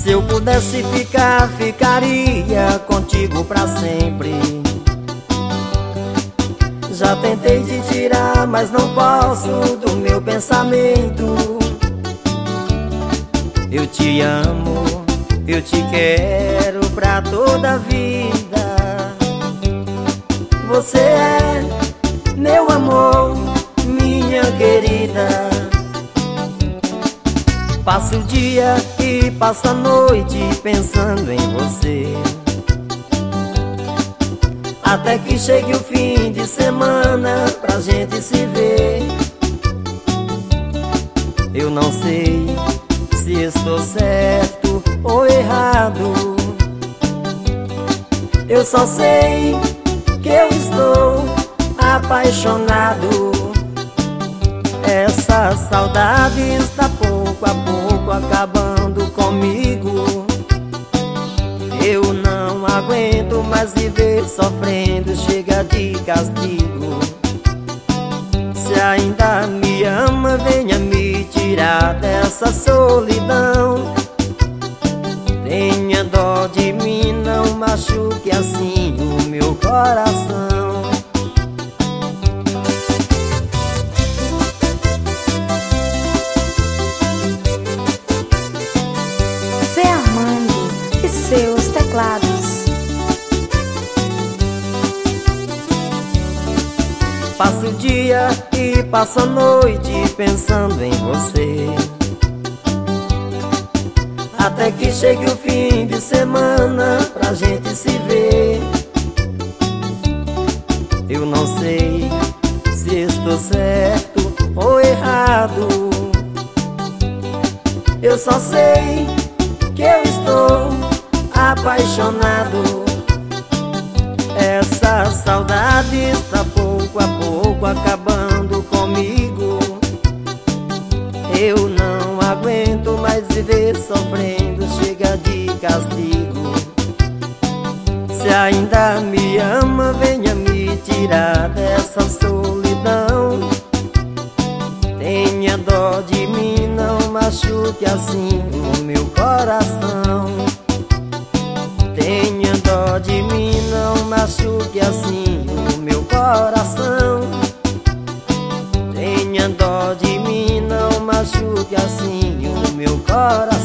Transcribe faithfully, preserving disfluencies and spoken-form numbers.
Se eu pudesse ficar, ficaria contigo pra sempre. Já tentei te tirar, mas não posso do meu pensamento. Eu te amo, eu te quero pra toda a vida. Você é meu amor, minha querida. Passo o dia e passo a noite pensando em você, até que chegue o fim de semana pra gente se ver. Eu não sei se estou certo ou errado. Eu só sei que eu estou apaixonado. Essa saudade está pouco a pouco acabando comigo. Eu não aguento mais viver sofrendo, chega de castigo. Se ainda me ama, venha me tirar dessa solidão. Tenha dó de mim, não machuque assim o meu coração. Zé Armando e seus teclados. Passo o dia e passo a noite pensando em você, até que chegue o fim de semana pra gente se ver. Eu não sei se estou certo ou errado. Eu só sei que eu estou apaixonado. Essa saudade está pouco a pouco acabando comigo. Eu não aguento mais viver sofrendo, chega de castigo. Se ainda me ama, venha me tirar dessa solidão. Tenha dó de mim, não machuque assim o meu coração. Tenha dó de mim, não machuque assim o meu coração. Tenha dó de mim, não machuque assim o meu coração.